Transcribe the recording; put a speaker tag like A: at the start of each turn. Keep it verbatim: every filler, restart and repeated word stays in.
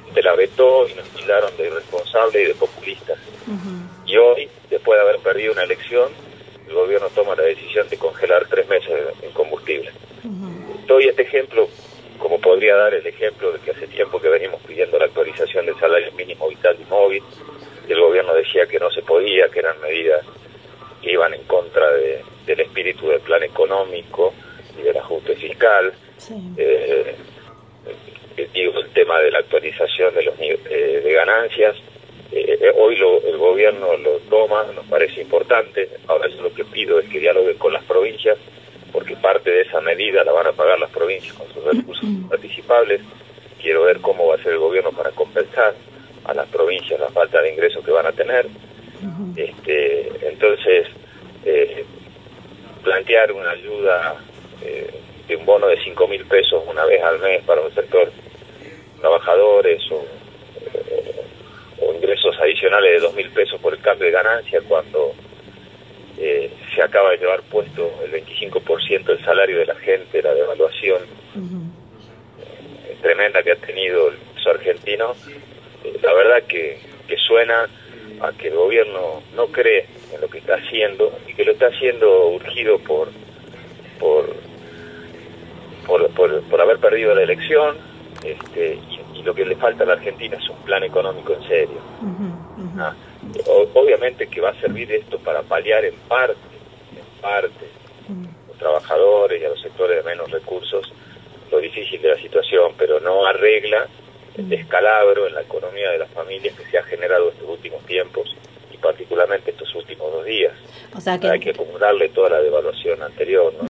A: gente la vetó y nos tildaron de irresponsable y de populistas. Uh-huh. Y hoy, después de haber perdido una elección, el gobierno toma la decisión de congelar tres meses en combustible. Uh-huh. Doy este ejemplo, como podría dar el ejemplo de que hace tiempo que venimos pidiendo la actualización del salario mínimo vital y móvil, y el gobierno decía que no se podía, que eran medidas que iban en contra de, del espíritu del plan económico y del ajuste fiscal. Sí. Eh, digo, el tema de la actualización de los eh, de ganancias, eh, hoy lo, el gobierno lo toma, nos parece importante. Ahora yo lo que pido es que dialoguen con las provincias, porque parte de esa medida la van a pagar las provincias con sus recursos participables. Quiero ver cómo va a ser el gobierno para compensar a las provincias la falta de ingresos que van a tener. Uh-huh. Este, entonces, eh, plantear una ayuda eh, de un bono de cinco mil pesos una vez al mes para un sector trabajadores o, eh, o ingresos adicionales de dos mil pesos por el cambio de ganancia cuando eh, se acaba de llevar puesto el veinticinco por ciento del salario de la gente, la devaluación uh-huh. eh, tremenda que ha tenido el peso argentino. Eh, la verdad que, que suena a que el gobierno no cree en lo que está haciendo y que lo está haciendo urgido por por por, por, por haber perdido la elección, este, y, y lo que le falta a la Argentina es un plan económico en serio. Uh-huh, uh-huh. ¿Ah? O, obviamente que va a servir esto para paliar en parte, en parte, uh-huh. los trabajadores y a los sectores de menos recursos lo difícil de la situación, pero no arregla el descalabro en la economía de las familias que se ha generado estos últimos tiempos y particularmente estos últimos dos días.
B: O sea que
A: hay que acumularle toda la devaluación anterior, ¿no?